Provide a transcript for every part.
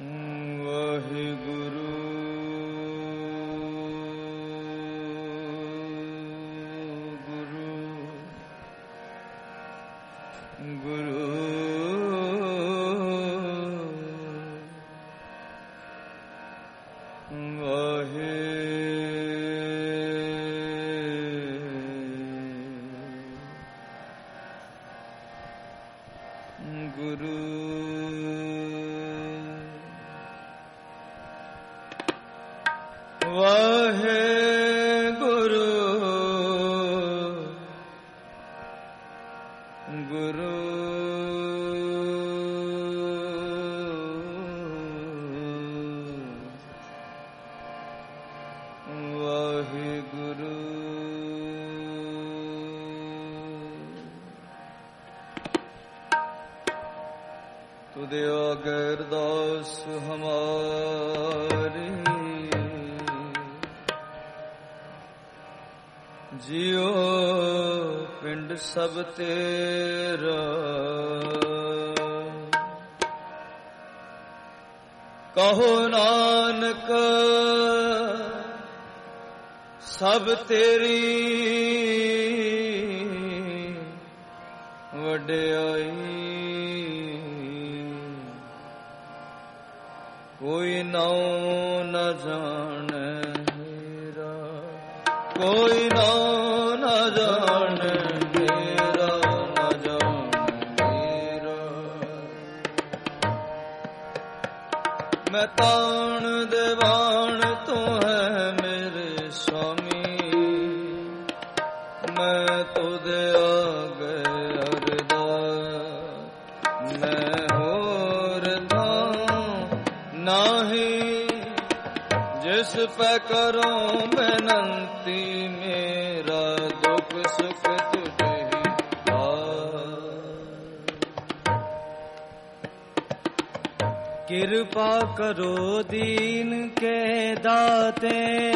सब तेरा कहो नानक सब तेरी वड्याई कोई नाउ न जाने मेरा कोई नाउ न जाने मैं ताण देवान तू है मेरे स्वामी मैं तुझे आगे अरदास मैं होर थां नाही जिस पे करो बेनंती मेरा दुख सुख तुझे कृपा करो दीन के दाते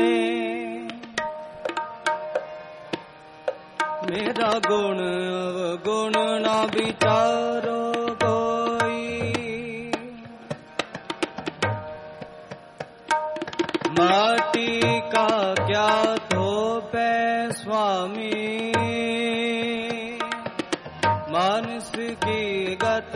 मेरा गुण गुण ना विचारो कोई माटी का क्या थोपे स्वामी मानस की गत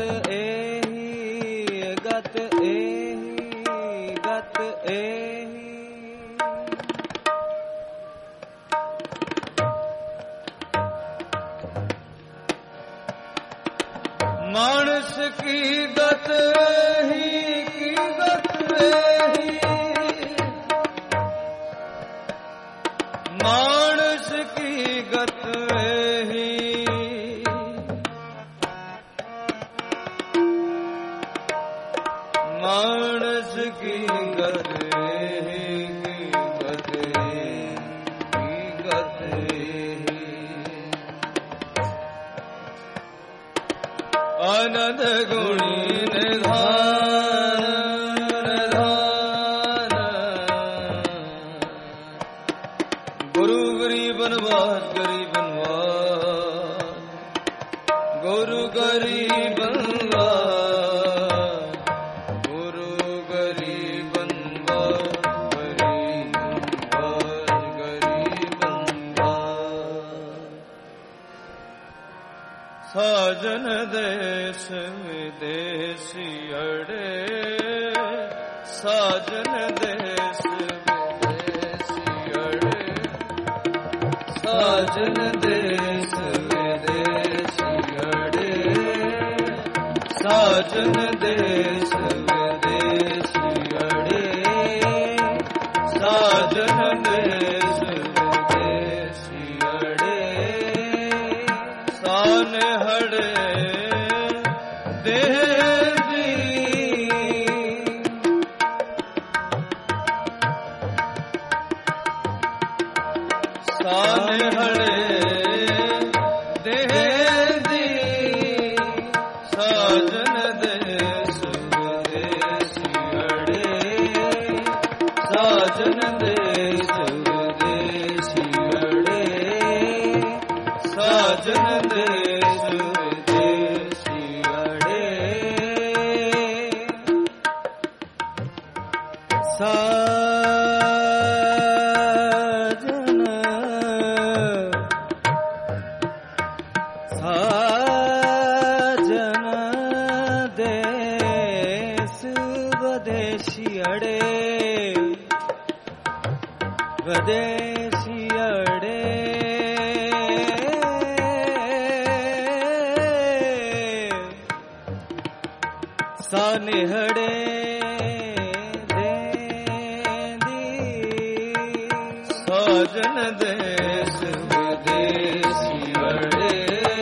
मानस की गत ही की गत ही मानस की गत ही मानस की गत आनंद गुणी निधान गुरु गरीबनवास गरीबनवास गुरु गरीबनवास गुरु गरीबनवास साजन देश विदेशी अड़े साजन देश विदेशी अड़े साजन देश विदेशी अड़े साजन देश विदेशी अड़े साजन देश विदेशी अड़े सान हड़े ਸਾਜਨ ਸਾਜਨ ਦੇਸ ਵਿਦੇਸੀ ਅੜੇ ਵਿਦੇਸੀ ਅੜੇ ਸਾਨੇਹੜੇ ਸਾਜਨ ਦੇਸ ਵਿਦੇਸੀ ਅੜੇ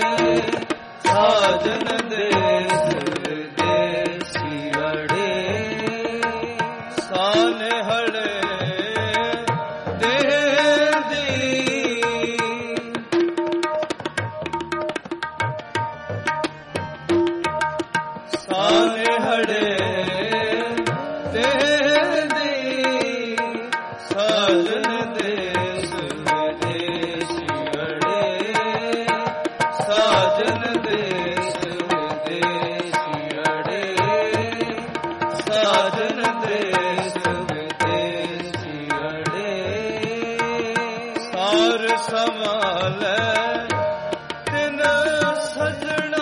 ਸਾਜਨ ਦੇਸ ਵਿਦੇਸੀ ਅੜੇ ਸਾਨੇਹੜੇ ਦੇਂਦੀ ਸਾਨੇਹੜੇ ਦੇਂਦੀ ਸਾਜਨ ਦੇਸ ਵਿਦੇਸੀ ਅੜੇ ਸਾਜਨ ਦੇਸ ਵਿਦੇਸੀ ਅੜੇ ਸਾਜਨ ਦੇਸ ਵਿਦੇਸੀ ਅੜੇ ਸਾਰ ਸੰਭਾਲੈ ਤਿਨ ਸਜਣਾ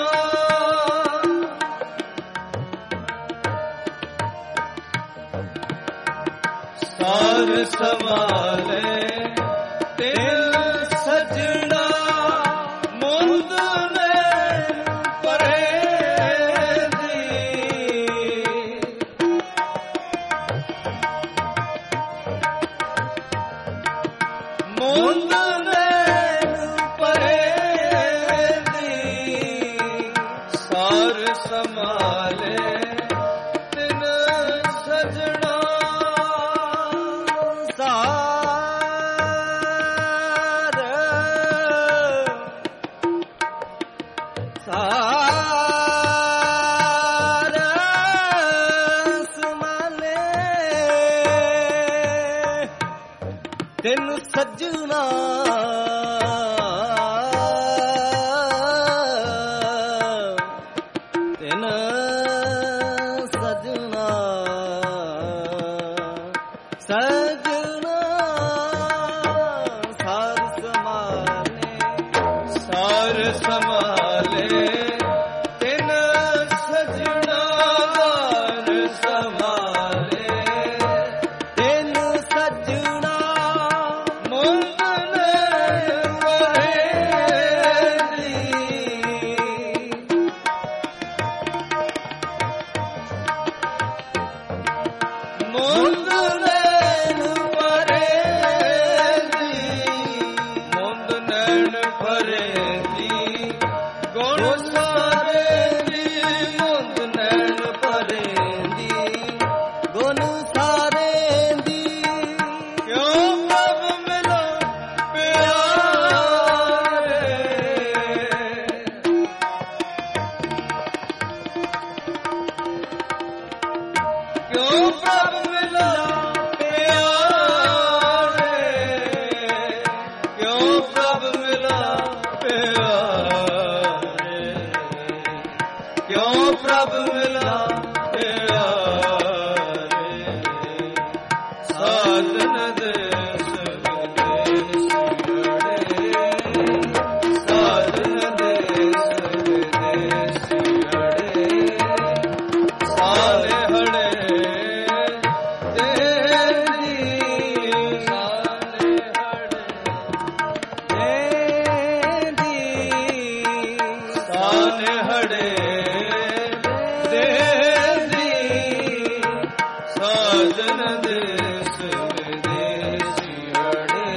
ਸਾਰ ਸੰਭਾਲੇ ਤਿਲ ਸਜਣਾ ਮੁੰਦ ਨੇ ਪਰੇ ਦੀ ਮੁੰਦ ਨੇ ਪਰੇ ਦੀ ਸਾਰ ਸੰਭਾਲੇ ਤਿਨ ਸਜਣਾ ਤੈਨੂੰ ਸੱਜਣਾ ਤੈਨੂੰ ਸੱਜਣਾ ਸੱਜਣਾ ਸਾਰ ਸੰਭਾਲੇ ਸਾਰ ਸੰਭਾਲੇ ਤਿਨ ਸਜਣਾ ਸਾਰ ਸੰਭਾਲੇ ਤੈਨੂੰ ਸੱਜਣਾ ਮੁੰਦ ਨੇ ਪਰੇ ਦੀ ਮੁੰਦ ਨੈਣ ਪਰੇ ਦੀ ਮੁੰਦ ਨੈਣ ਪਰੇ ਦੀ ਗੁਣ ਸਾਰੇ ਦੀ ਮੁੰਦ ਨੈਣ ਪਰੇ ਦੀ ਗੁਣ ਸਾਰੇ ਦੀ ਕਿਉਂ ਪ੍ਰਭ ਮਿਲੋ ਪਿਆਰੇ ਕਿਉਂ ਪ੍ਰਭ ਮਿਲੋ ਪਿਆਰੇ ਕਿਉਂ ਪ੍ਰਭ ਮਿਲੋ ਪਿਆਰੇ ਕਿਉਂ ਪ੍ਰਭ ਮਿਲੋ ਪਿਆਰੇ ਸਾਜਨ ਦੇਸ ਵਿਦੇਸੀ ਅੜੇ ਸਾਜਨ ਦੇਸ ਵਿਦੇਸੀ ਅੜੇ ਸਾਲੇ ਹੜੇ ਦੇਂਦੀ ਸਾਲੇ ਹੜੇ ਦੇਂਦੀ ਸਾਜਨ ਦੇਸ ਵਿਦੇਸੀ ਅੜੇ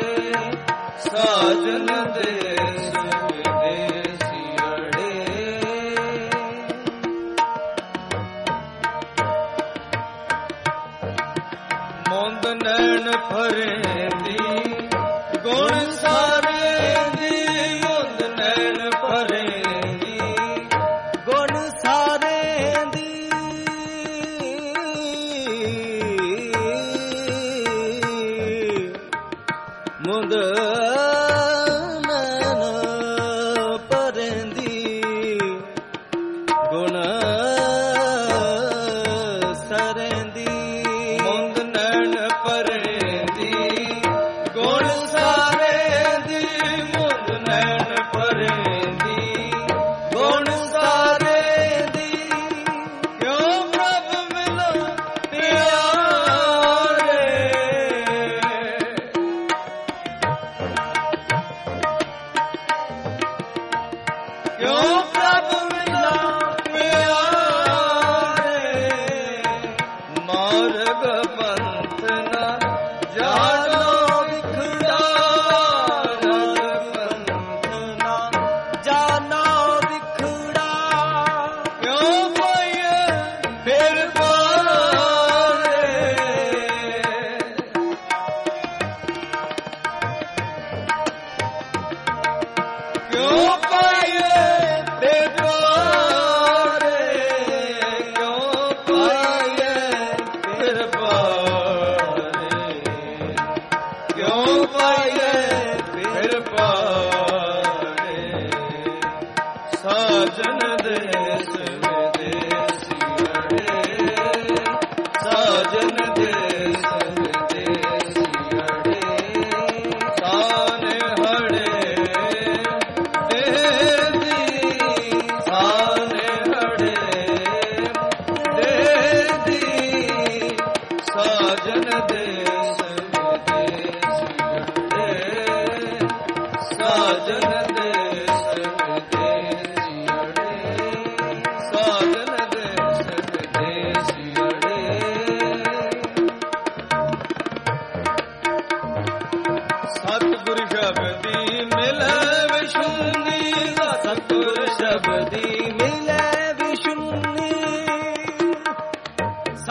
ਸਾਜਨ ਦੇਸ ਵਿਦੇਸੀ ਅੜੇ ਮੁੰਦ ਨੈਣ ਫਰੇ ਦੀ ਗੁਣ ਸਾਰੇ ਦੀ ਮੁੰਦ ਨੈਣ ਫਰੇ ਦੀ ਗੁਣ ਸਾਰੇ ਦੀ ਮੁੰਦ ਨੈਣ ਪਰੰਦੀ ਗੁਣ ਸਰੰਦੀ ਮੁੰਦ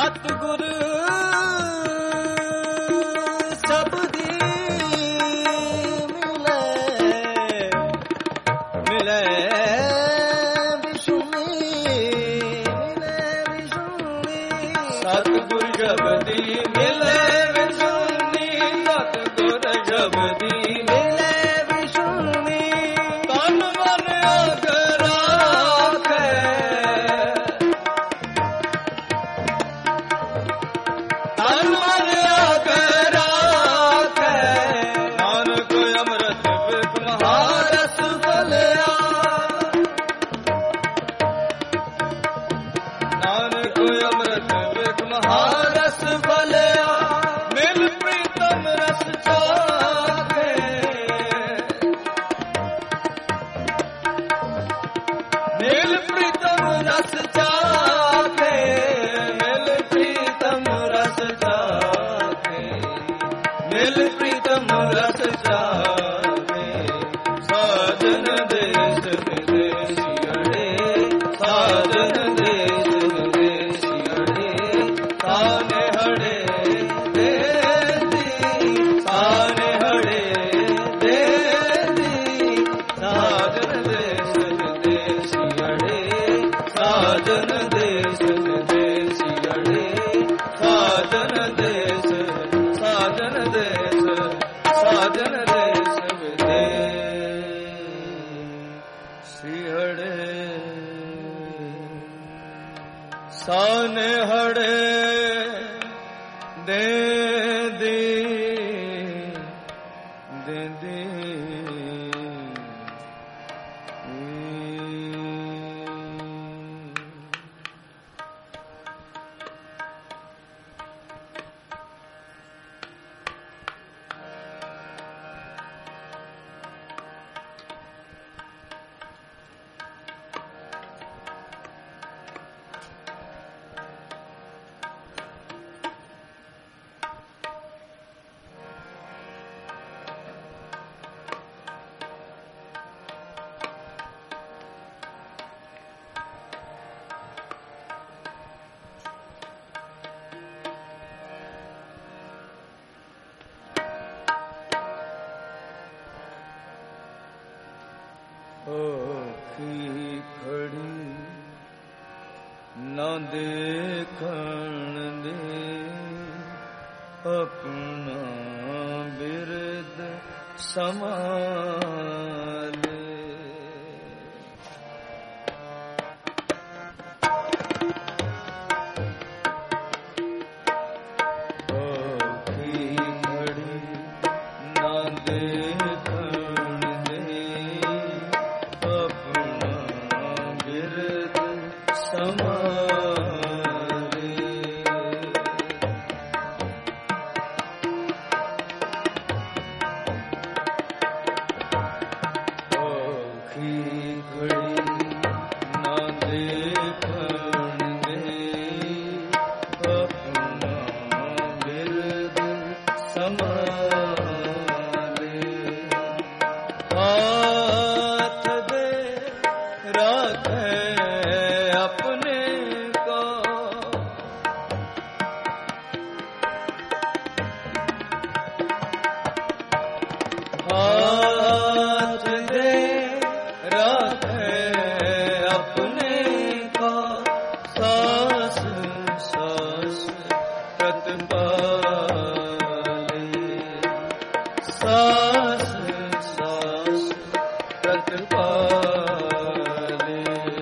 सतगुर सबदी मिले सतगुर जबदी मिले विसुनी सतगुर जबदी मिले विसुनी तन मन अगर राखे तन मन अगर राखे नानक अमृत बिक महारस फलिया नानक अमृत बिक महारस फलिया मिल प्रीतम रस चाखे मिल प्रीतम रस चाखे मिल प्रीतम रस चाखे मिल प्रीतम रस चाखे साजन देश विदेशी अड़े साजन देश विदेशी अड़े ताने हड़े देती ताने हड़े देती साजन देश विदेशी अड़े साजन देश विदेशी अड़े साजन देश साजन देश साजन देश विदेशी अड़े साने हड़े दे दी दे दी ओखी खड़ी न देखण दे अपना बिरद समाले ओखी खड़ी न देखण दे अपना बिरद समाले ओखी खड़ी न देखण दे अपना बिरद समाले हाथ दे राखे अपने को हाथ दे राखे अपने को सास सास प्रतिपाले सास सास प्रतिपाले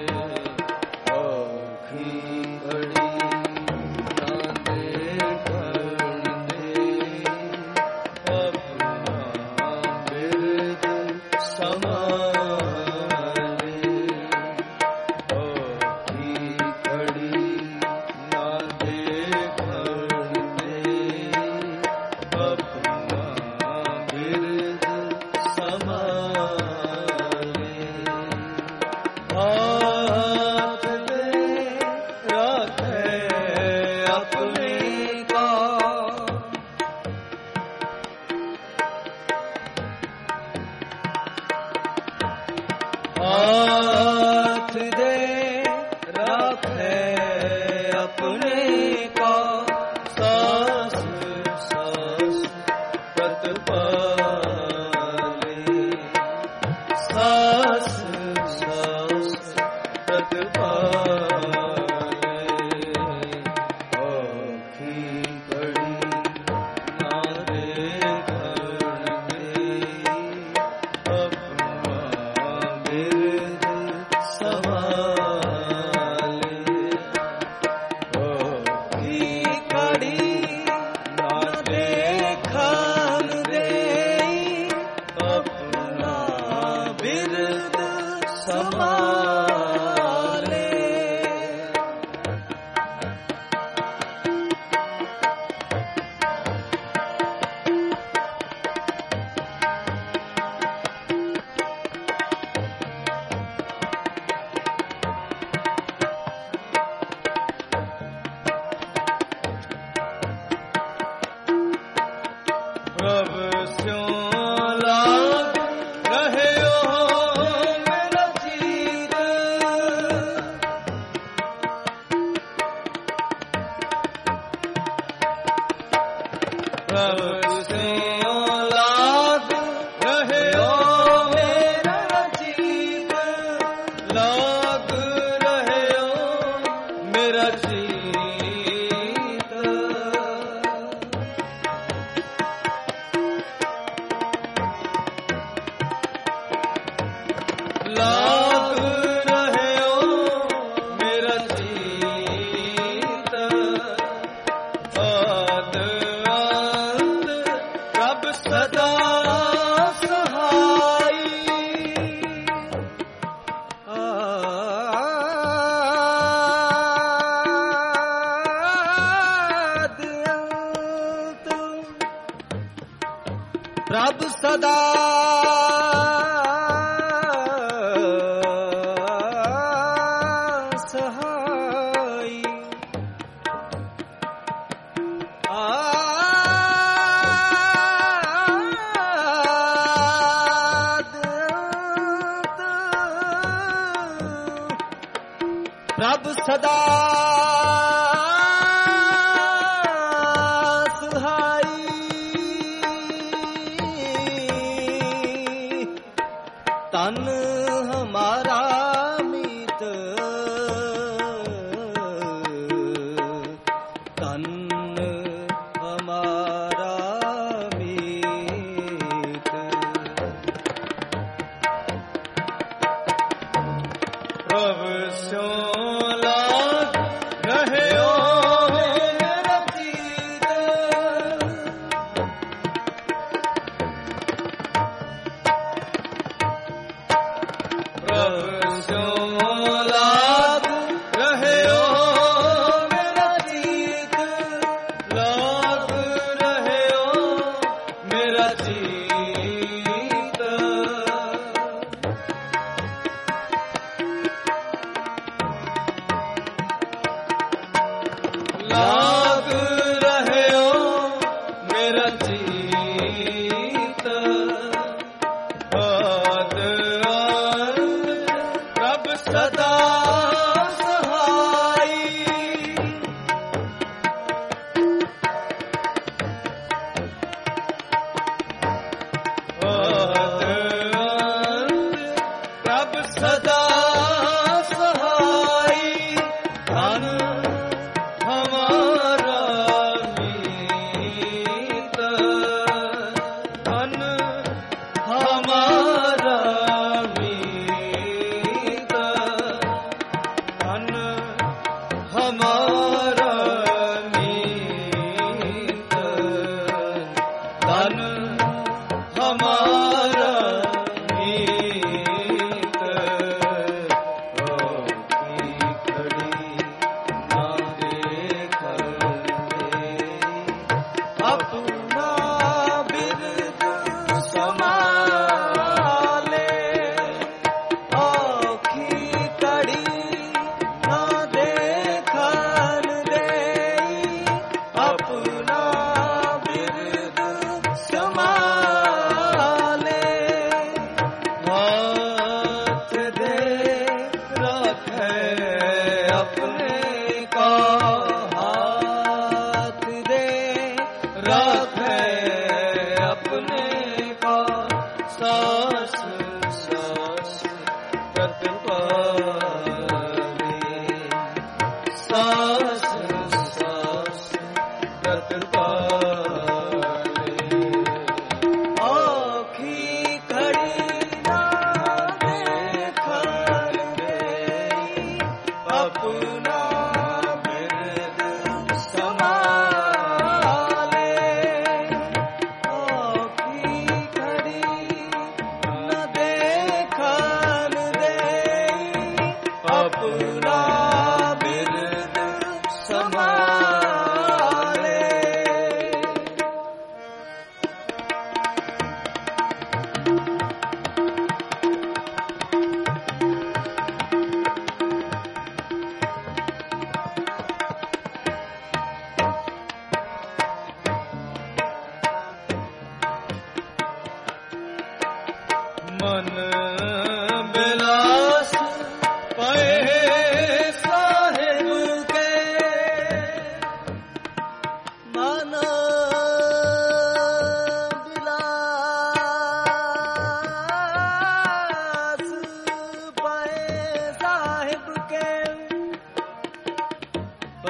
ओखी घड़ी ना देखण दे अपना बिरद समाले ओखी घड़ी ना देखण दे अपना बिरद समाले हाथ दे राखे अपने का हाथ दे राखे अपने का ਪ੍ਰਭ ਸਿਉ ਲਾਗ ਰਹਿਓ ਮੇਰਾ ਚੀਤ, ਲਾਗ ਰਹਿਓ ਮੇਰਾ ਚੀਤ। ਲਾਗ ਰਹਿਓ ਮੇਰਾ ਚੀਤ, ਆਦ ਅੰਤ ਪ੍ਰਭ ਸਦਾ ਸਹਾਈ। ਆਦ ਅੰਤ ਪ੍ਰਭ ਸਦਾ ਸਹਾਈ। ਆਦ ਅੰਤ ਪ੍ਰਭ ਸਦਾ ਸਹਾਈ। ਤਨ ਹਮਾਰਾ ਮੀਤ, ਤਨ ਹਮਾਰਾ ਮੀਤ। ਪ੍ਰਭ ਸਿਉ ਲਾਗ ਰਹਿਓ ਮੇਰਾ ਚੀਤ, ਪ੍ਰਭ ਸਿਉ ਲਾਗ ਰਹਿਓ ਮੇਰਾ ਚੀਤ, ਲਾਗ ਰਹਿਓ ਮੇਰਾ ਚੀਤ। ਲਾਗ ਰਹਿਓ ਮੇਰਾ ਚੀਤ, ਆਦ ਅੰਤ ਪ੍ਰਭ ਸਦਾ ਸਹਾਈ। ਆਦ ਅੰਤ ਪ੍ਰਭ ਸਦਾ ਸਹਾਈ। ਧਨ ਹਮਾਰਾ ਮੀਤ, ਧਨ ਹਮਾਰਾ ਮੀਤ, ਧਨ ਹਮਾਰਾ ਮੀਤ, ਧਨ ਹਮਾਰਾ ਮੀਤ। ਓ ਕੀ ਖੜੀ ਨਾ ਦੇਖਦੇ, ਆਪਣਾ ਬਿਰਦ ਸੰਭਾਲੇ। ਔਖੀ ਘੜੀ ਨਾ ਦੇਖਣ ਦੇ,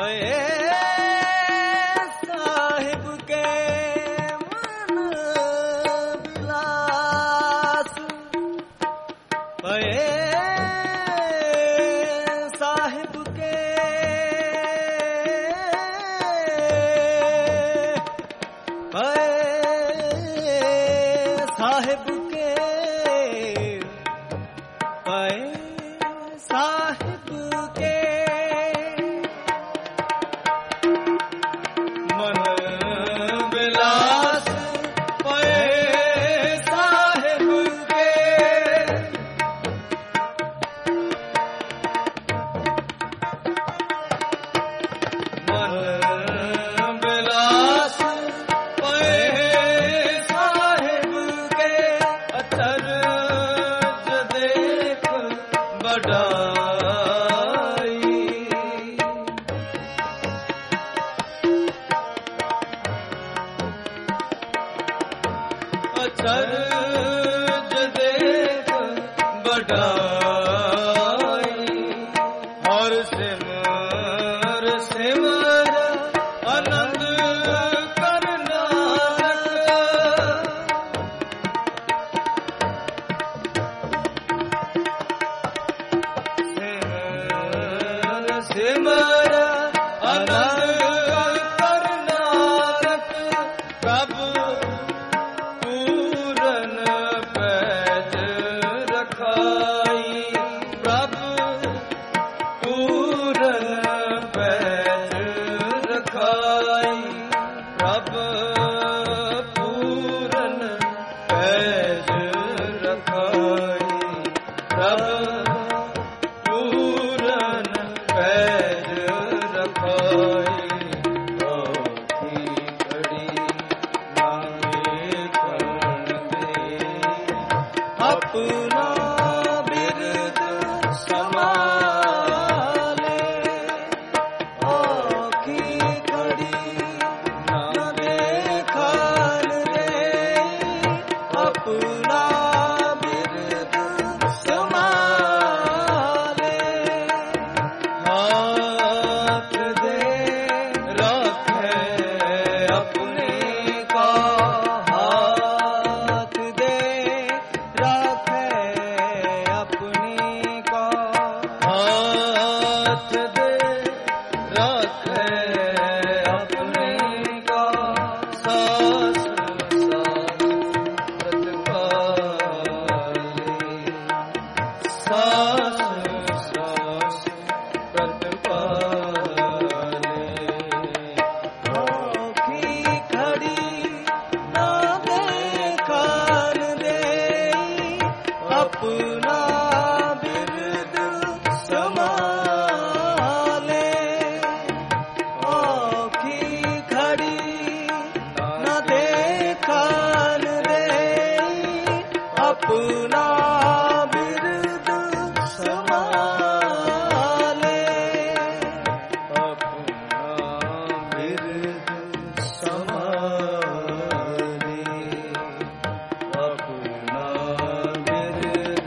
पए साहिब के मन विलास पए साहिब के पए साहिब के पए साहिब के मन विलास पए साहिब के मन विलास पए साहिब के अचरज देख बढ़ाई अचरज देख बढ़ाई और सिमर सिमर आनंद करना सिमर सिमर आनंद करना प्रभु पूरन पैज रखाई प्रभु पूरन पैज रखाई प्रभु पूरन पैज रखाई प्रभु पूरन पैज रखाई की घड़ी मांगे करण दे अपना बिरद समाले आखी घड़ी न देखन रे अपना बिरद समाले हाथ दे रखे अपने का हाथ दे रखे अपने का हाथ दे रखे अपने का सास सास प्रतिपाले सास सास प्रतिपाले आँखी खड़ी ना देखन दे अपना बिरद समाले आँखी खड़ी ना देखन दे अपना बिरद समाले अपना बिरद समाले अपना बिरद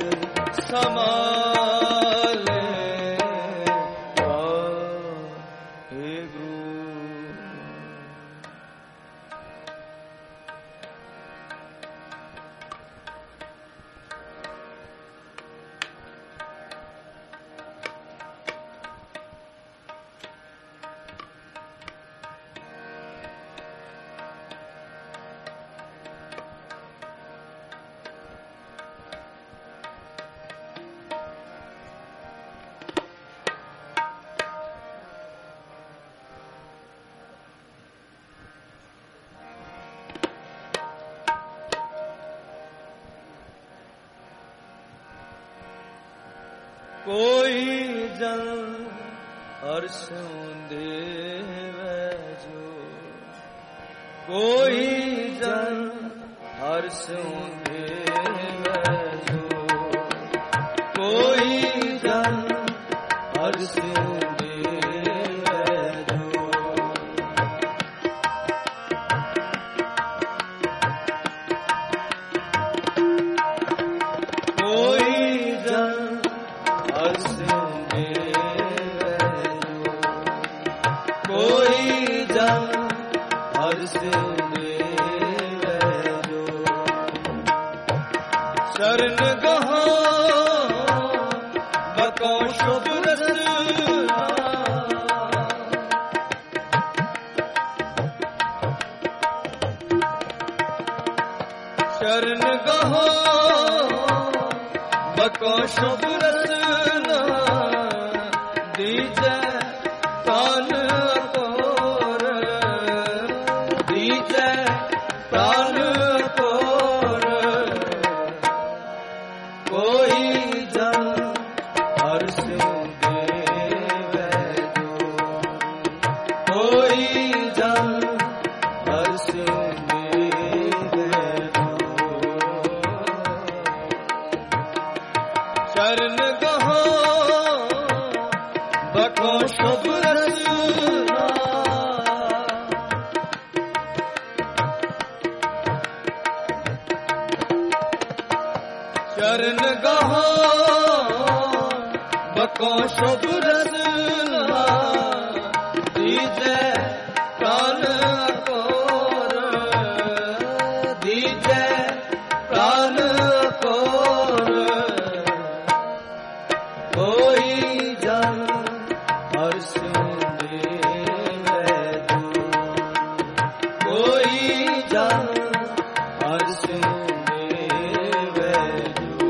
समाले हे गुरु कोई जन हर्षों देवे जो कोई जन हर्षों देवे जो कोई जन हर्षों देवे जो कोई जन हर्षों देवे जो कोई जन हर्ष देवे जो शरण गहो बको शुभ रसना शरण गहो बको शुभ रसना दीजै प्राण अकोर दीजै प्राण अकोर कोई जन हर्ष देवे जो कोई जन हर्ष देवे जो शरण गहो बको शुभ रसना शरण गहो बको शुभ रसना दीजै प्राण अकोर दीजै प्राण अकोर कोई जन हर्ष देवे जो कोई जन हर्ष देवे जो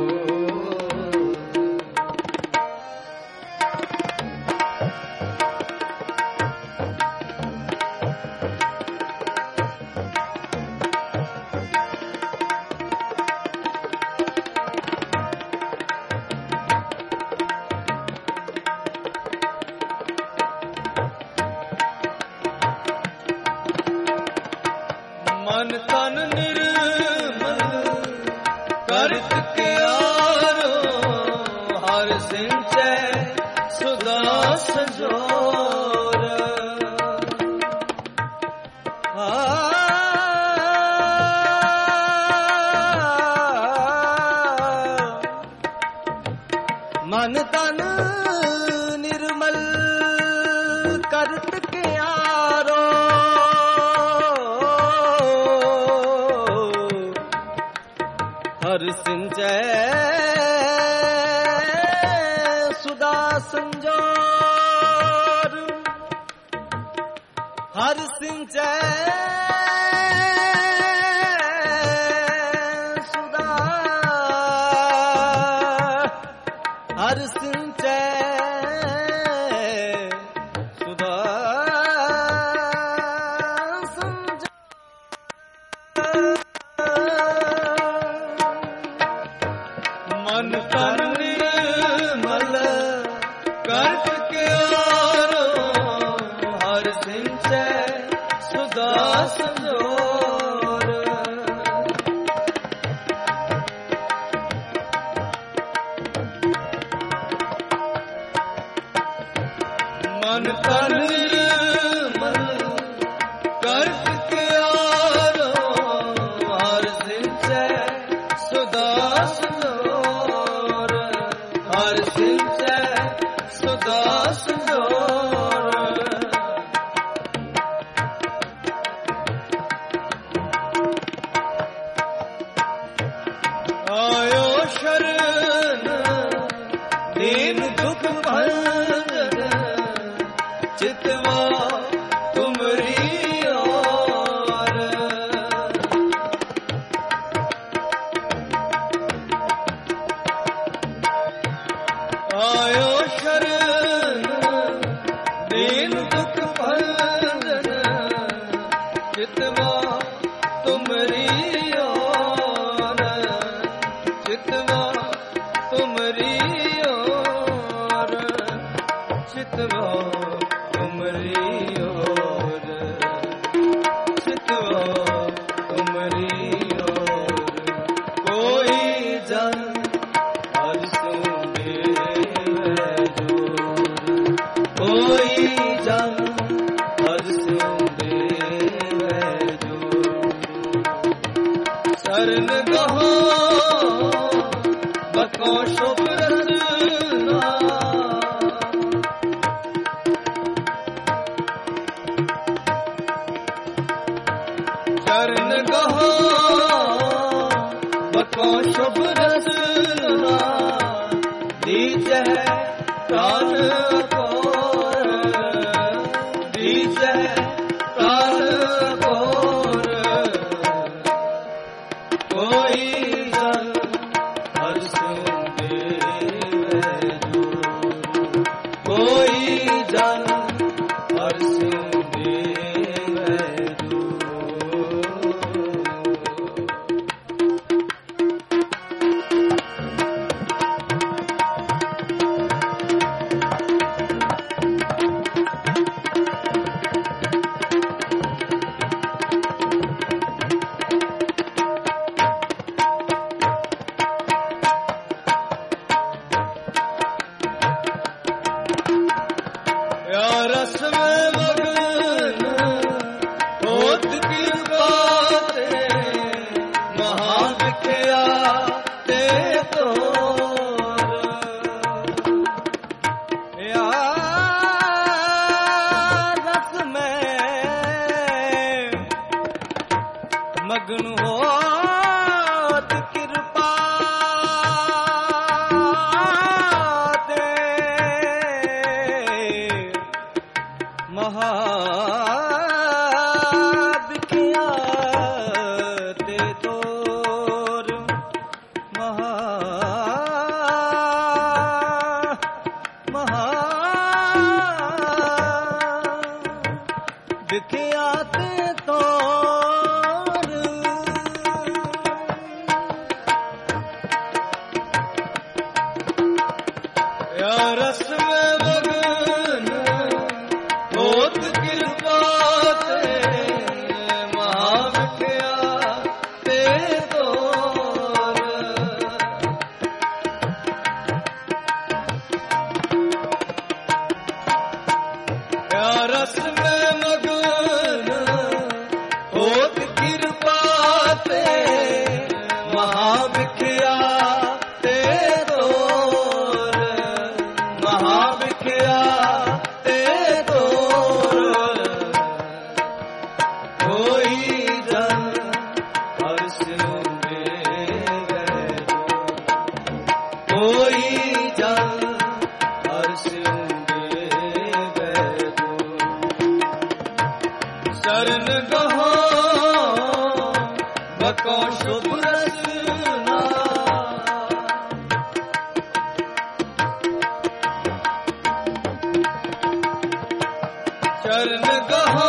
मन तन निर्मल करत क्यारो हर सिंचै सुधा संजोर मन तन निर्मल करत क्यारो हर सिंचै सुधा संजोर हर सिंचै सुधा हर सिंचै सुधा मन तन निर्मल करत क्यारो हर सिंचै सुधा संजोर मन तन निर्मल करत क्यारो हर सिंचै सुधा संजोर हर सिंचै सुधा संजोर आयो शरण दीन दुख भंजन चितवा तुमरी ओर आयो शरण दीन दुख भंजन चितवा तुमरी ओर चितवा तुमरी ओर चितवा तुमरी ओर चितवा तुमरी ओर कोई जन हर्ष देवे जो कोई जन हर्ष बको शुभ रसना दीजै प्राण कोर दीजै प्राण कोर कोई जन हर्ष देवै जोर कोई जन हर्ष देवै रस में मगन होत कृपा ते महाविख्या ते तोर या रस में मगन होत कृपा ते महाविख्या ते तोर विख्या ते तोर या रस में मगन होत कृपा ते महाविख्या ते तोर या रस में मगन होत कृपा ते महाविख्या ते तोर महाविख्या ते तोर कोई जन हर्ष देवै कोई जन हर्ष देवै शरण गहो बको शुभ रसना शरण गहो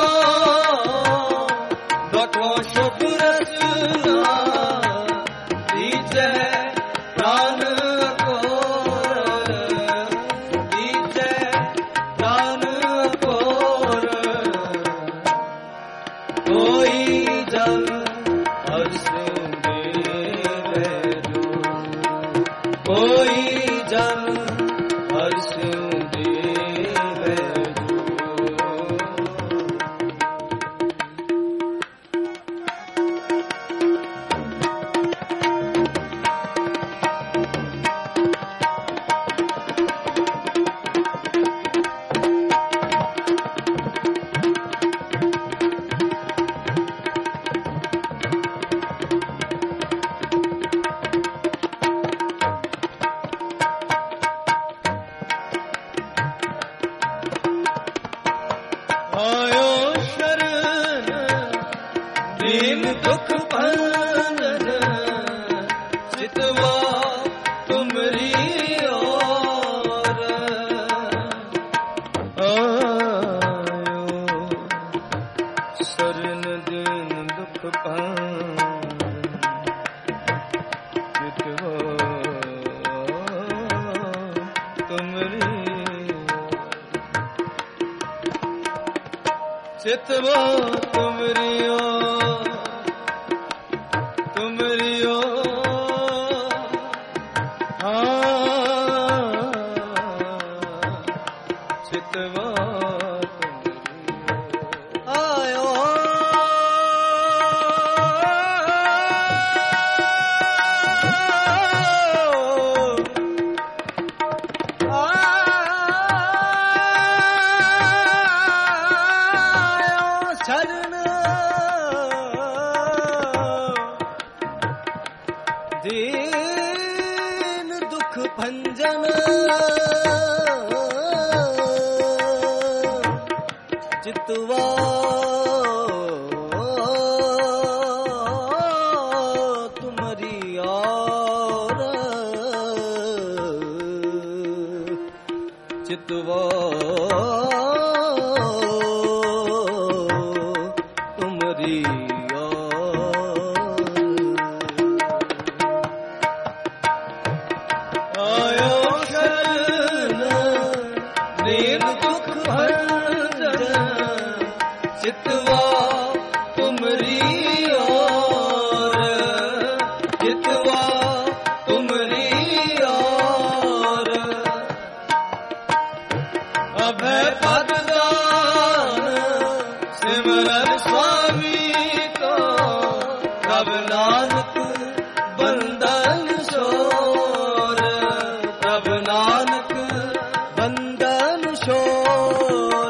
बको शुभ रसना दीजै प्राण कोर दीजै प्राण कोर कोई जन हर्ष देवै जोर कोई जन हर्ष देवै आयो शरण दीन दुख भंजन चितवा तुमरी ओर आयो शरण दीन दुख भंजन चितवा तुमरी चितवा तुमरियो तुमरियो चितवा आयो शरण दी भंजन चितवा तुम्हारी और चितवा तुम्हारी चितवा तुमरी और चितवा तुमरी और अभय पददान सिमरन स्वामी को तब नानक बंदन शोर तब नानक बंदन शोर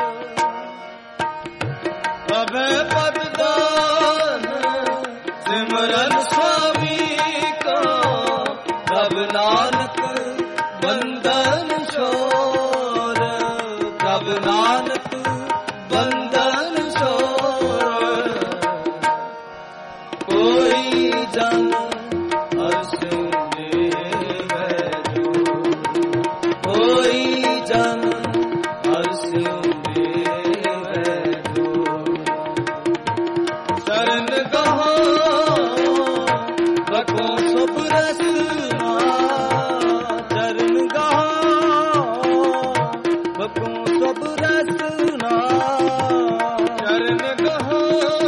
अभय पददान सिमरन स्वामी का तब नानक बंदन शोर तब नानक बंदन शोर कोई जन हर्ष में है जो कोई जन हर्ष में है जो शरण कहो रखो सब रसना चरण गाओ बको सब रसना शरण कहो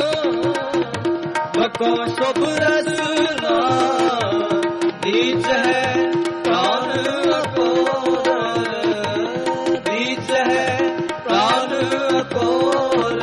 रखो सब रसना बीच है प्राण अकोर बीच है प्राण अकोर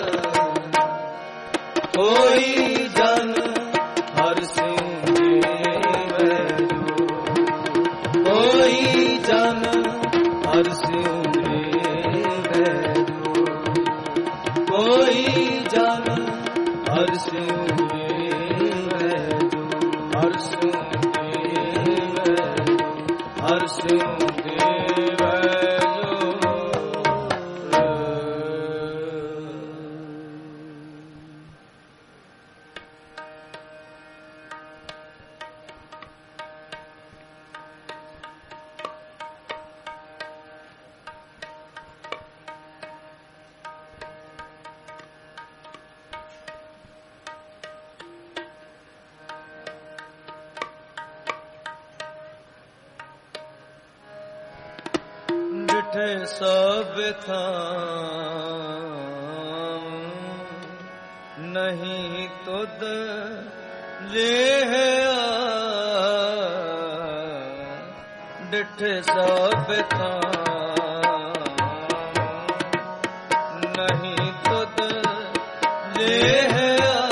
कोई जन हर्ष में बैठो कोई जन हर्ष में बैठो कोई जन हर्ष में बैठो हर्ष में बैठो हर्ष में डिठे सब थाम नहीं तुद ले है डिठे सब थाम नहीं तुद ले है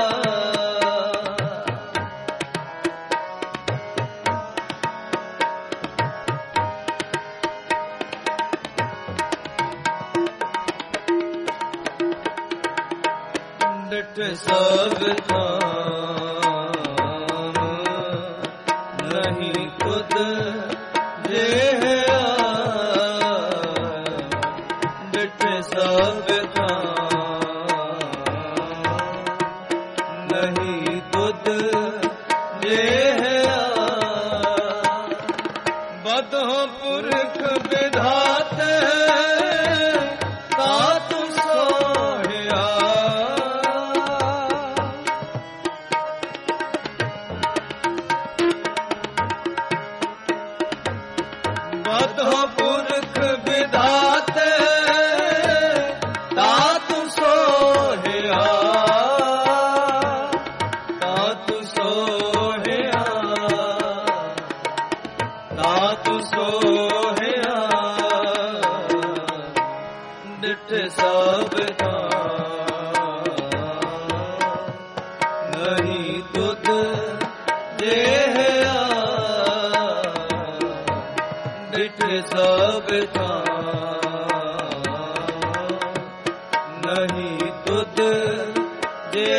डिठ सब थाम नहीं तुद ले है डिठ सब थाम नहीं तुद ले है बदो पुरख विधाते तातु सोहिया बदो पुरख विधाते तातु सोहिया तातु सोहिया तातु सोहिया डिठ सब नहीं तुद जे डिठ सब नहीं तुद जे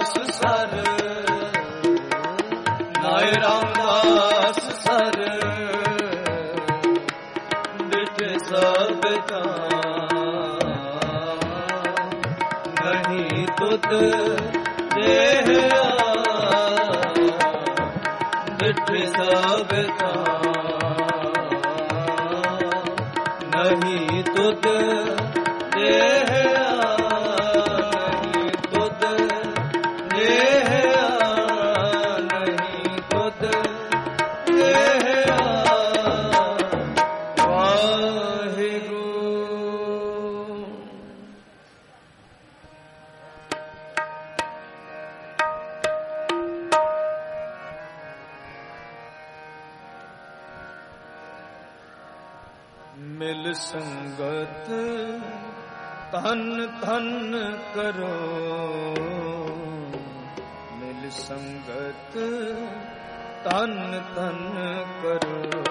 ਰਾਮਦਾਸ ਸਰ, ਨਾਏ ਰਾਮਦਾਸ ਸਰ, ਡਿਠ ਸਭ ਥਾਂ, ਨਹੀਂ ਤੁਧ ਜਿਹਾ, ਡਿਠ ਸਭ ਥਾਂ, ਨਹੀਂ ਤੁਧ ਜਿਹਾ, ਨਹੀਂ ਤੁਧ ਜਿਹਾ, ਨਹੀਂ ਤੁਧ ਜਿਹਾ। ਵਾਹਿਗੁਰੂ। ਮਿਲ ਸੰਗਤ ਧਨ ਧਨ ਕਰੋ, ਮਿਲ ਸੰਗਤ ਧਨ ਧਨ ਕਰੋ,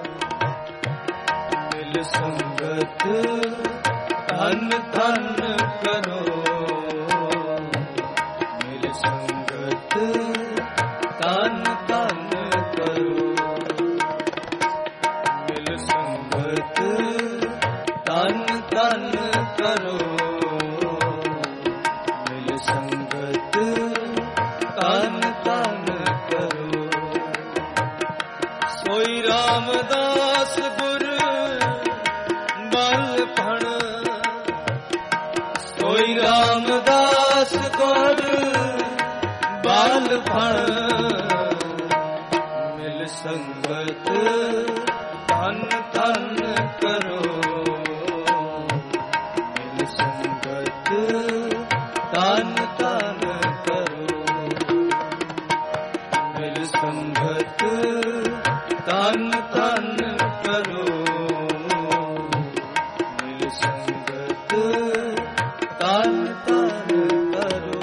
ਮਿਲ ਸੰਗਤ ਧਨ ਧਨ ਕਰੋ, ਮਿਲ ਸੰਗਤ ਧਨ ਧਨ ਕਰੋ, ਮਿਲ ਸੰਗਤ ਧਨ ਧਨ ਕਰੋ, ਮਿਲ ਸੰਗਤ ਧਨ ਧਨ ਕਰੋ। ਸੋਈ ਰਾਮਦਾਸ ਗੁਰ ਬਲ ਭਣ, ਸੋਈ ਰਾਮਦਾਸ ਗੁਰ ਬਲ ਭਣ, ਮਿਲ ਸੰਗਤ ਧਨ ਧਨ ਕਰੋ, ਮਿਲ ਸੰਗਤ ਧਨ ਧਨ ਕਰੋ, ਮਿਲ ਸੰਗਤ ਧਨ ਧਨ ਕਰੋ, ਮਿਲ ਸੰਗਤ ਧਨ ਧਨ ਕਰੋ।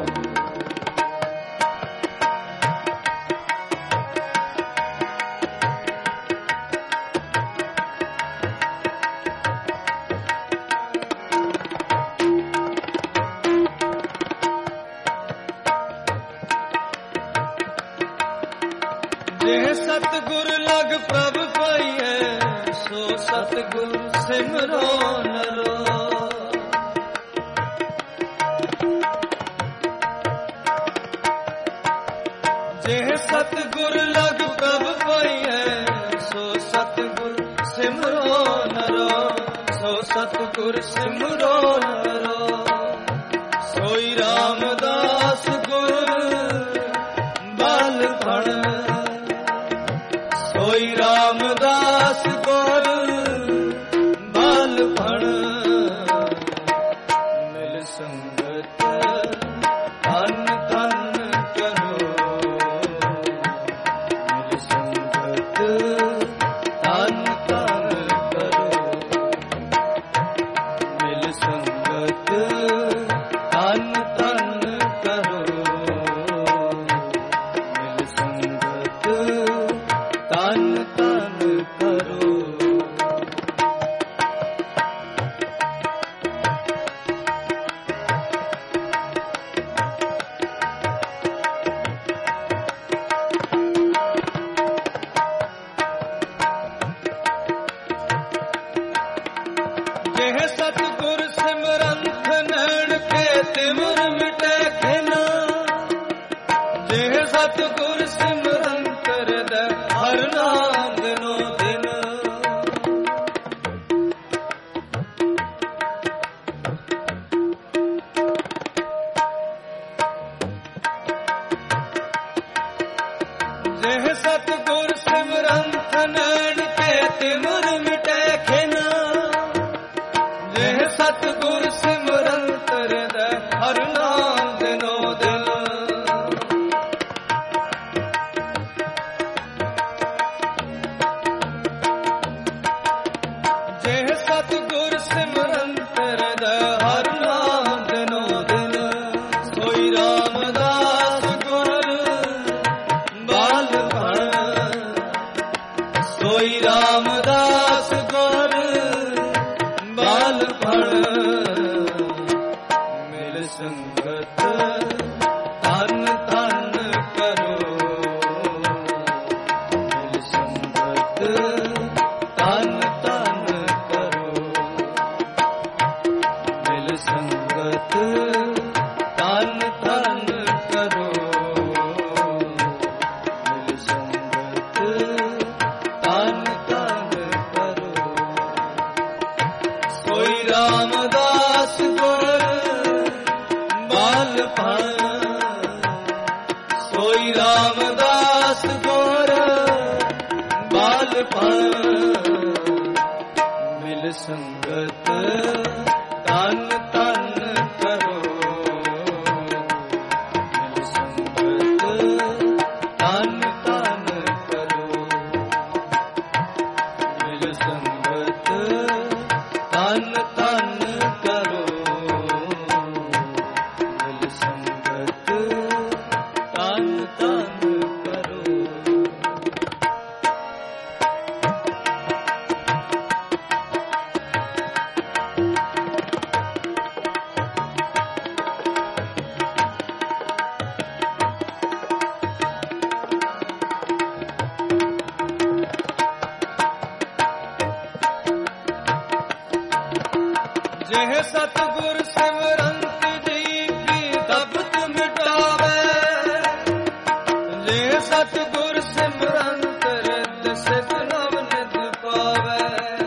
ਜੇ ਸਤਿਗੁਰ ਲਗ ਪ੍ਰਭ ਪਾਈਐ, ਸੋ ਸਤਿਗੁਰ ਸਿਮਰੋ ਨਰੋ, ਜੇ ਸਤਿਗੁਰ ਲਗ ਪ੍ਰਭ ਪਾਈਐ, ਸੋ ਸਤਿਗੁਰ ਸਿਮਰੋ ਨਰੋ, ਸੋ ਸਤਿਗੁਰ ਸਿਮਰੋ ਨਰੋ। ਸੋਈ ਰਾਮਦਾਸ ਗੁਰ ਬਲ ਭਣ, ਸੋਈ ਰਾਮਦਾਸ ਗੁਰ ਬਲ ਭਣ, ਮਿਲ ਸੰਗਤ ਧਨ ਧਨ ਕਰੋ, ਮਿਲ ਸੰਗਤ ਧਨ ਧਨ ਕਰੋ, ਮਿਲ ਸੰਗਤ ਧਨ ਧਨ ਕਰੋ, ਮਿਲ ਸੰਗਤ ਧਨ ਧਨ ਕਰੋ। ਜਿਹ ਸਤਿਗੁਰ ਸਿਮਰੰਤ ਨੈਣ ਕੇ ਤਿਮਰ ਮਿਟੇ ਖਿਨਾ, ਜਿਹ ਸਤਿਗੁਰ ਸਿਮਰੰਤ ਹਿਰਦੈ ਹਰਿ ਨਾਮ ਦਿਨੋ ਦਿਨ, ਜਿਹ ਸਤਿਗੁਰ ਸਿਮਰੰਤ ਨੈਣ ਕੇ ਤਿਮਰ ਮਿਟੇ ਖਿਨਾ, ਜਿਹ ਸਤਿਗੁਰ ਸਿਮਰੰਤ ਹਿਰਦੈ ਹਰਿ ਨਾਮ ਦਿਨੋ ਦਿਨ, ਸੋਈ ਰਾਮਦਾਸ ਗੁਰ ਬਾਲਪਨ ਮਿਲ ਸੰਗਤ ਤਨ ਤਨ ਕਰੋ ਮਿਲ ਸੰਗਤ ਤਨ ਤਨ ਕਰੋ ਮਿਲ ਸੰਗਤ ਤਨ ਤਨ ਕਰੋ ਮਿਲ ਸੰਗਤ ਤਨ ਤਨ ਕਰੋ। ਜਿਹ ਸਤਿਗੁਰ ਸਿਮਰੰਤ ਜੀ ਕੀ ਤਪਤ ਮਿਟਾਵੇ ਜਿਹ ਸਤਿਗੁਰ ਸਿਮਰੰਤ ਰਿਦ ਸਿਧ ਨਵ ਨਿਧ ਪਾਵੇ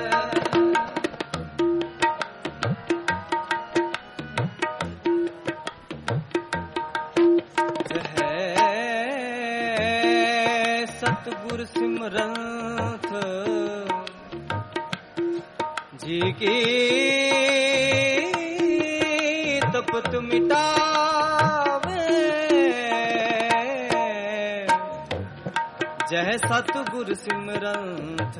ਜਿਹ ਸਤਿਗੁਰ ਸਿਮਰੰਤ ਜੀ ਕੀ ਤਪਤ ਮਿਟਾਵੇ ਜਹ ਸਤਿਗੁਰ ਸਿਮਰੰਤ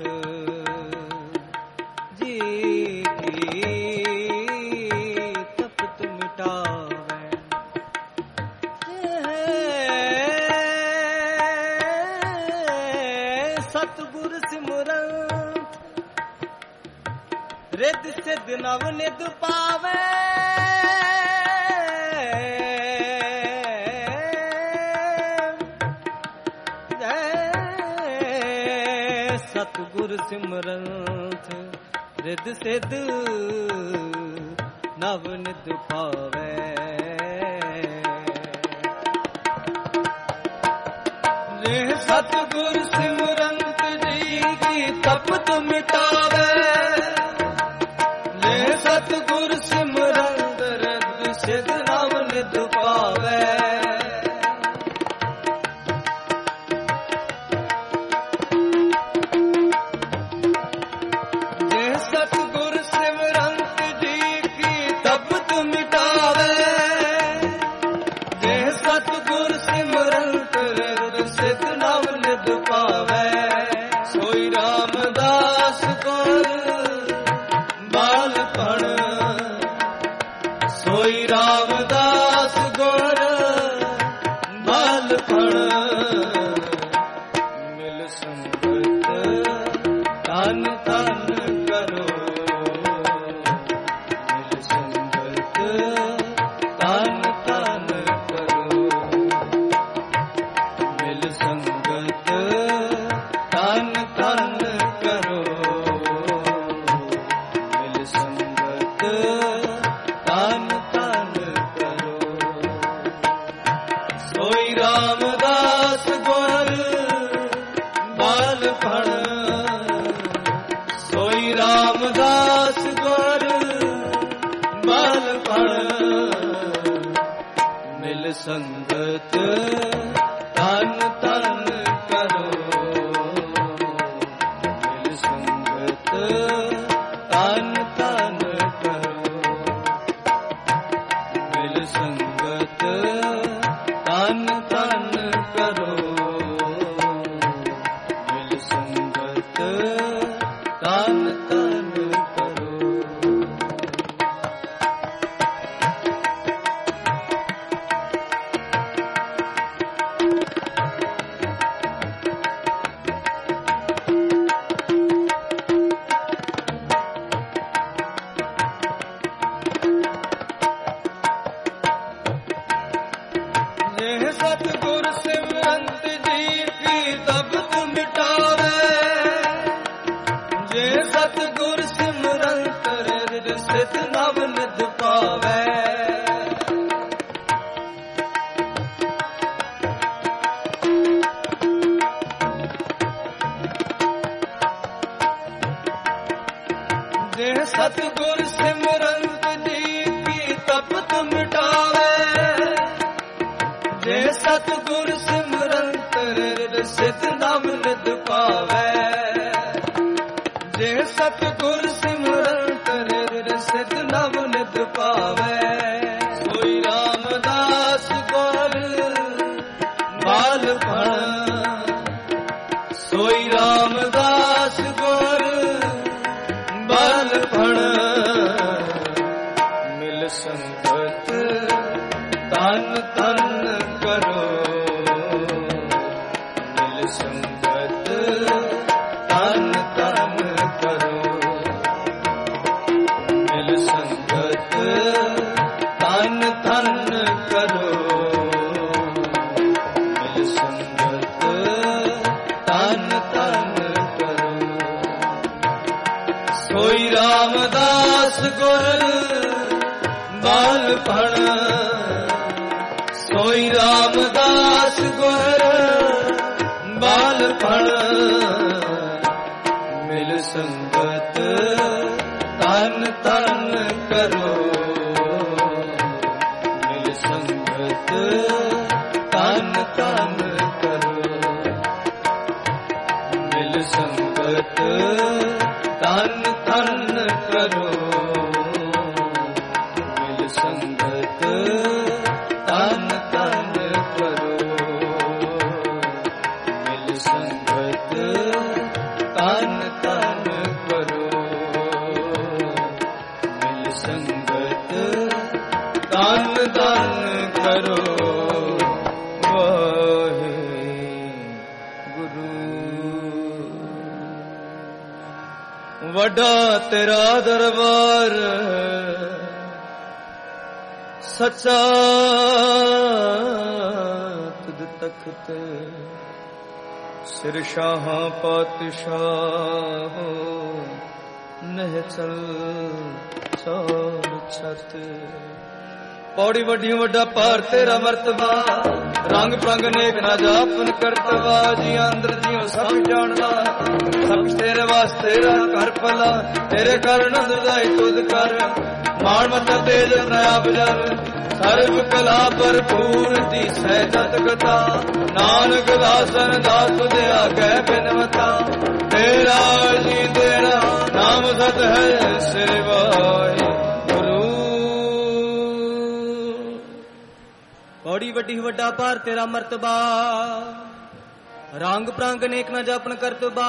ਜੀ ਕੀ ਤਪਤ ਮਿਟਾਵੇ ਸਤਿਗੁਰ ਸਿਮਰੰਤ ਰਿਦ ਸਿਧ ਨਵ ਨਿਧ ਪਾਵੇ ਸਤਿਗੁਰ ਸਿਮਰੰਤ ਰਿਦ ਸਿਧ ਨਵ ਨਿਧ ਪਾਵੇ ਜੇ ਸਤਿਗੁਰ ਸਿਮਰੰਤ ਜੀ ਕੀ ਤਪਤ ਮਿਟਾਵੇ ਜੇ ਸਤਿਗੁਰ ਸਿਮਰੰਤ ਰਿਦ ਸਿਧ ਨਵ ਨਿਧ ਪਾਵੇ ਸਤਿਗੁਰ ਸਿਮਰੰਤ ਜੀ ਕੀ ਤਪਤ ਮਿਟਾਵੇ ਜੇ ਸਤਿਗੁਰ ਸਿਮਰੰਤ ਰਿਦ ਸਿਧ ਨਵ ਨਿਧ ਪਾਵੇ ਸੋਈ ਰਾਮਦਾਸ ਗੁਰ ਬਾਲਪਨ ਸੋਈ ਰਾਮਦਾਸ ਗੁਰ ਬਾਲਪਨ ਮਿਲ ਸੰਗਤ ਤਨ ਤਨ ਕਰੋ ਮਿਲ ਸੰਗਤ ਤਨ ਤਨ ਕਰੋ ਮਿਲ ਸੰਗਤ ਤਨ ਤਨ ਕਰੋ ਮਿਲ ਸੰਗਤ ਤਨ ਤਨ ਕਰੋ ਸੋਈ ਰਾਮਦਾਸ ਗੁਰ ਬਾਲਪਨ ਸੋਈ ਰਾਮਦਾਸ ਗੁਰ ਬਾਲਪਨ ਮਿਲ ਸੰਗਤ ਤਨ ਤਨ ਕਰੋ ਮਿਲ ਸੰਗਤ ਤਨ ਤਨ ਕਰੋ ਮਿਲ ਸੰਗਤ ਤਨ ਤਨ ਕਰੋ ਮਿਲ ਸੰਗਤ ਤਨ ਤਨ ਕਰੋ। ਜੇ ਸਤਿਗੁਰ ਸਿਮਰੰਤ ਜੀ ਕੀ ਤਪਤ ਮਿਟਾਵੇ ਜੇ ਸਤਿਗੁਰ ਸਿਮਰੰਤ ਰਿਦ ਸਿਧ ਨਵ ਨਿਧ ਪਾਵੇ ਜੇ ਸਤਿਗੁਰ ਸਿਮਰੰਤ ਜੀ ਕੀ ਤਪਤ ਮਿਟਾਵੇ ਜੇ ਸਤਿਗੁਰ ਸਿਮਰੰਤ ਸਿਧ ਨਾਮ ਨਿਧ ਪਾਵੈ। ਜੇ ਸਤਿਗੁਰ ਸਿਮਰੰਤ ਸਿਧ ਨਾਮ ਨਿਧ ਪਾਵੈ। ਸੋਈ ਰਾਮਦਾਸ ਗੁਰ ਬਾਲ ਭਣ। ਸੋਈ ਰਾਮਦਾਸ ਗੁਰ ਬਾਲ ਭਣ। ਮਿਲ ਸੰਗਤ ਤਨ ਤਨ ਕਰੋ। ਮਿਲ ਸੰਗਤ ਤਨ ਤਨ ਕਰੋ। ਮਿਲ ਸੰਗਤ ਤਨ ਤਨ ਕਰੋ। ਮਿਲ ਸੰਗਤ ਤਨ ਤਨ ਕਰੋ। ਸੋਈ ਰਾਮਦਾਸ ਗੁਰ ਬਾਲ ਭਣ। ਸੋਈ ਰਾਮਦਾਸ ਗੁਰ ਬਾਲ ਭਣ। ਮਿਲ ਸੰਗਤ ਤਨ ਤਨ ਕਰੋ। ਮਿਲ ਸੰਗਤ ਤਨ ਤਨ ਕਰੋ। ਮਿਲ ਸੰਗਤ ਤਨ ਤਨ ਕਰੋ। ਮਿਲ ਸੰਗਤ ਤਨ ਤਨ ਕਰੋ। ਮਿਲ ਸੰਗਤ ਤਨ ਤਨ ਕਰੋ। ਮਿਲ ਸੰਗਤ ਤਨ ਤਨ ਕਰੋ। ਵੱਡਾ ਤੇਰਾ ਦਰਬਾਰ ਸੱਚਾ ਤੁਧ ਤਖਤ। ਸਿਰ ਸ਼ਾਹਾਂ ਪਾਤਸ਼ਾਹ ਨਹਿ ਚਲ ਸੋਰ ਛਤ। ਪੌੜੀ ਵੱਡੀ ਵੱਡਾ ਭਾਰ ਤੇਰਾ ਮਰਤਬਾ। ਰੰਗ ਪ੍ਰੰਗ ਨੇਕ ਨਾ ਜਾਪਨ ਕਰਤਵਾ। ਜੀ ਅੰਦਰ ਜੀਉ ਸਭ ਜਾਣਦਾ। ਸਭ ਤੇਰੇ ਵਾਸਤੇ ਰਾ ਘਰ ਭਲਾ। ਤੇਰੇ ਕਰ ਨੰਦਦਾਈ ਤੁਧ ਕਰ। ਮਾਣ ਮਤ ਤੇਜ ਨਇਆ ਬਜਰ। ਸਰਬ ਕਲਾ ਭਰਪੂਰ ਦੀ ਸਹਿਜਤ ਕਥਾ। ਨਾਨਕ ਦਾਸਨ ਦਾਸ ਦੇ ਆਗੇ ਬਿਨਵਤਾ। ਤੇਰਾ ਜੀ ਤੇਰਾ ਨਾਮ ਸਤ ਹੈ ਸੇਵਾਏ। ਬੜੀ ਵੱਡੀ ਵੱਡਾ ਭਾਰ ਤੇਰਾ ਮਰਤਬਾ। ਰੰਗ ਪ੍ਰੰਗ ਨੇਕ ਨਾ ਜਾਪਨ ਕਰਤਬਾ।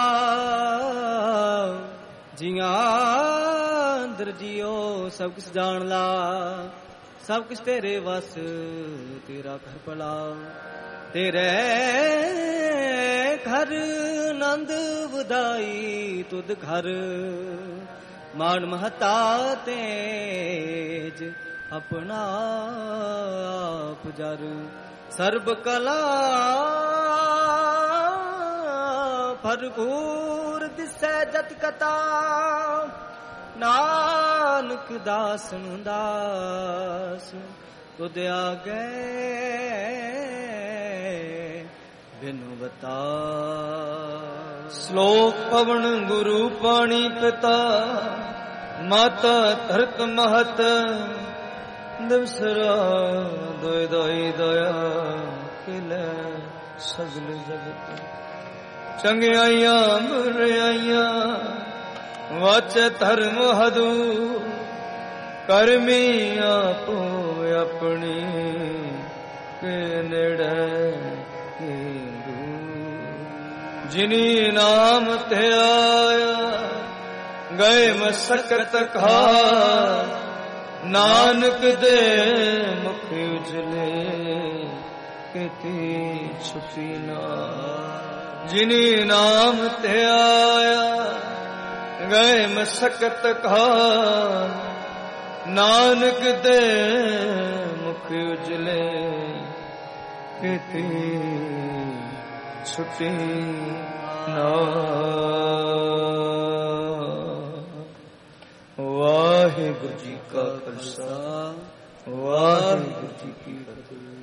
ਜੀਆਂ ਅੰਦਰ ਜੀਓ ਸਭ ਕੁਛ ਜਾਣ ਲਾ। ਸਭ ਕੁਛ ਤੇਰੇ ਵਸ ਤੇਰਾ ਘਰ ਭਲਾ। ਤੇਰੇ ਘਰ ਨੰਦ ਵਧਾਈ ਤੁਧ ਘਰ। ਮਾਨ ਮਹਤਾ ਤੇਜ ਆਪਣਾ ਆਪ ਜਰ। ਸਰਬ ਕਲਾ ਭਰਪੂਰ ਦਿਸੈ ਜਤ ਕਤਾ। ਨਾਨਕ ਦਾਸ ਨੂੰ ਦਾਸ ਤੁਧ ਆਗੇ ਬਿਨਵਤਾ। ਸ਼ਲੋਕ ਪਵਨ ਗੁਰੂ ਪਾਣੀ ਪਿਤਾ। ਮਾਤਾ ਧਰਤ ਮਹਤ ਦਿਵਸਰਾ। ਦੋਇ ਦੋਇ ਦਇਆ ਕਿਲੇ ਸਗਲ ਜਗਤ। ਚੰਗਿਆਈਆਂ ਬੁਰਾਈਆਂ ਵਾਚੈ ਧਰਮ ਹਦੂ। ਕਰਮੀ ਆਪੋ ਆਪਣੀ ਕੇ ਨੇੜੇ ਹਿੰਦੂ। ਜਿਨੀ ਨਾਮ ਤੇ ਆਇਆ ਗਏ ਮਸਕਤ ਖਾ। ਨਾਨਕ ਦੇ ਮੁਖ ਉਜਲੇ ਕੀਤੀ ਛੁਪੀ ਨਾ। ਜਿਨੀ ਨਾਮ ਤੇ ਆਇਆ ਗਏ ਮਸਕਤ ਖਾ। ਨਾਨਕ ਦੇ ਮੁਖ ਉਜਲੇ ਕੀਤੀ ਛੁਟੀ ਨਾ। ਵਾਹਿਗੁਰੂ ਜੀ ਕਾ ਖਾਲਸਾ ਵਾਹਿਗੁਰੂ ਜੀ ਕੀ ਫਤਿਹ।